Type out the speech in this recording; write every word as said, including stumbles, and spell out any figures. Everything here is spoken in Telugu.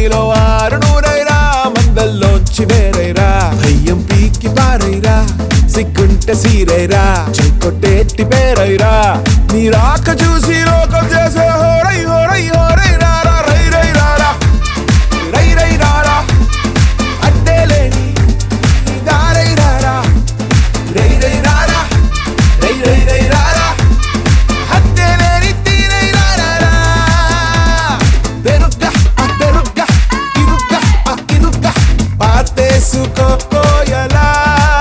నీలో ఆరు నూరైరా మందల్లోంచి వేరైరా భయ్యం పీకి పారైరా సిగ్గుంటే సీరైరా చెక్కొట్టేట్టి పేరైరా నీ రాక చూసి లోకం చేసే